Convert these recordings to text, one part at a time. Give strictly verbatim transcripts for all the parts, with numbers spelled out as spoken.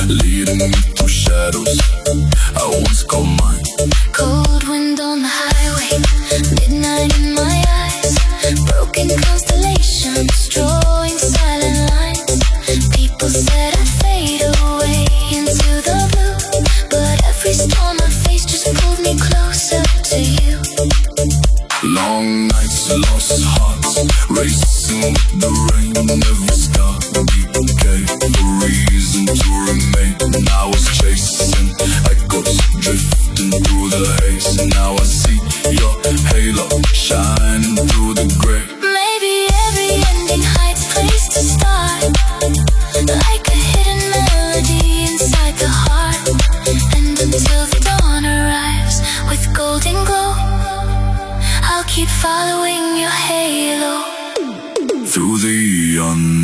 leading me through shadows I once called mine. Cold wind on the highway, midnight in my eyes, broken constellations, drawing silent lines. People said I'd fade away into the blue, but every storm I face just pulled me closer to you. Long nights, lost hearts, racing with the rain. Every scar became a reason to remain. And I was chasing echoes, drifting through the haze. And now I see your halo shining through the gray. Maybe every ending hides a place to start, like a hidden melody inside the heart. And until the dawn arrives with golden glow, I'll keep following your halo through the unknown.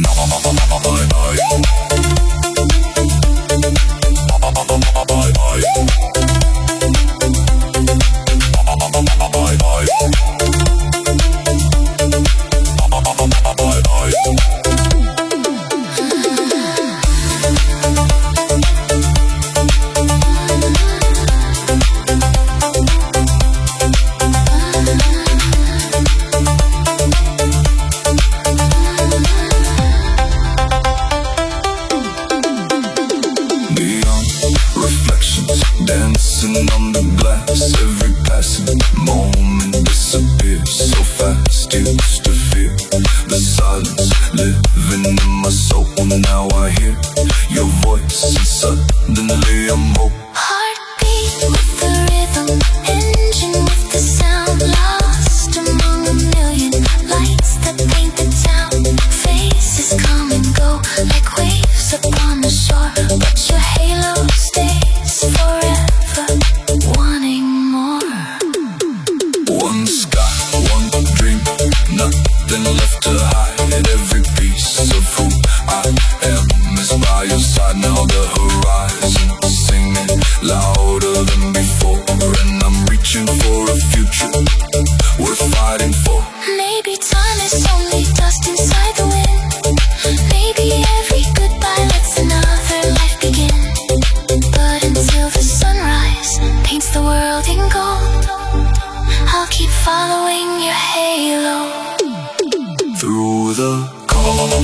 Dancing on the glass, every passing moment disappears so fast. Used to feel the silence living in my soul. Now I hear your voice and suddenly I'm home. Heartbeat with the rhythm, engine with the sound, lost among a million lights that paint the town. Faces come and go like waves upon the shore, but your halo stays forever, wanting more. One sky, one dream, nothing left to hide. Every piece of who I am is by your side. Now the horizon singing louder than before, and I'm reaching for a future worth fighting for. Maybe time is only dust inside the wind. Maybe every goodbye lets another life begin. But until the sunrise paints the world in gold, I'll keep following your halo through the cold.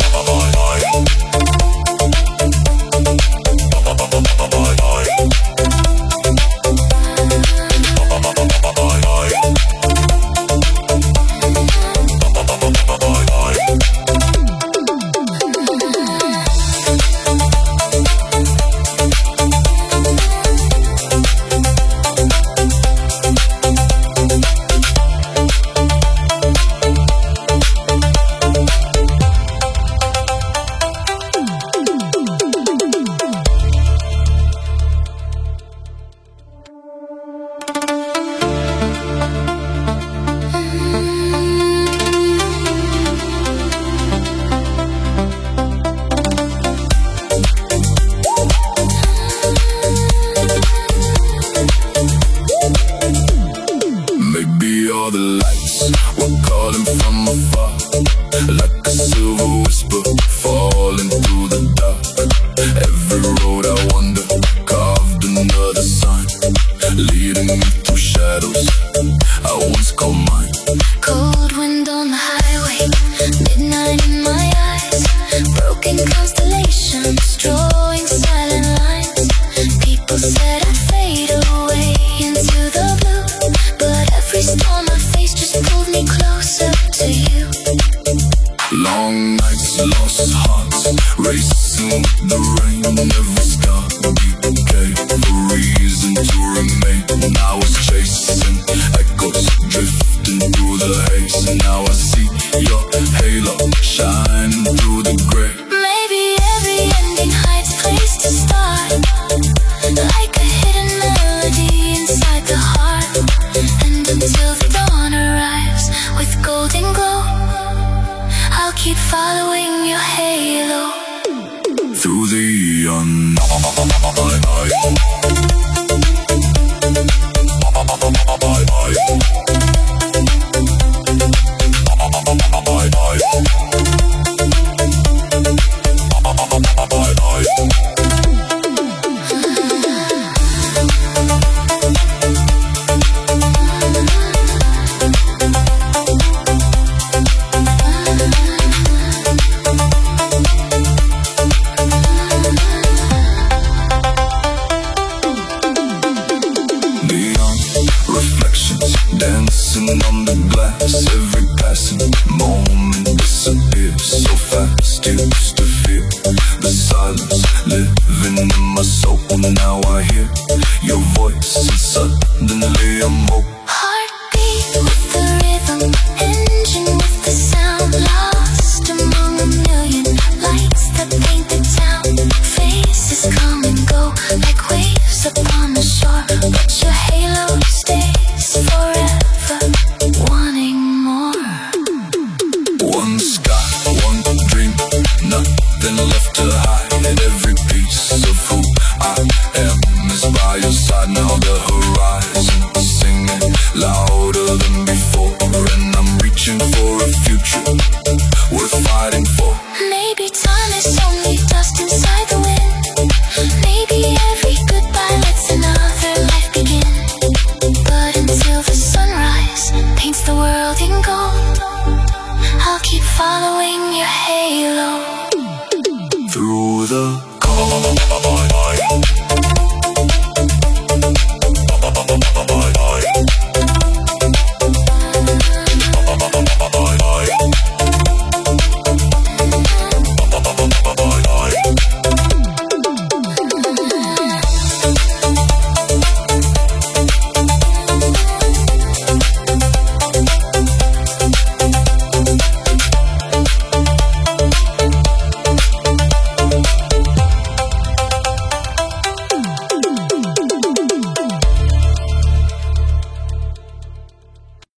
living in my soul. Now I hear your voice and suddenly I'm hope. Heartbeat with the rhythm, engine with the sound, lost among a million lights that paint the town. Faces come and go like waves upon the shore, but your halo stays forever, wanting more. One sky, one dream, nothing left to hide. Every piece of who I am is by your side. Now the horizon singing louder than before, and I'm reaching for a future worth fighting for. Maybe time is only dust inside the wind. Maybe every goodbye lets another life begin. But until the sunrise paints the world in gold, I'll keep following your halo through the cold.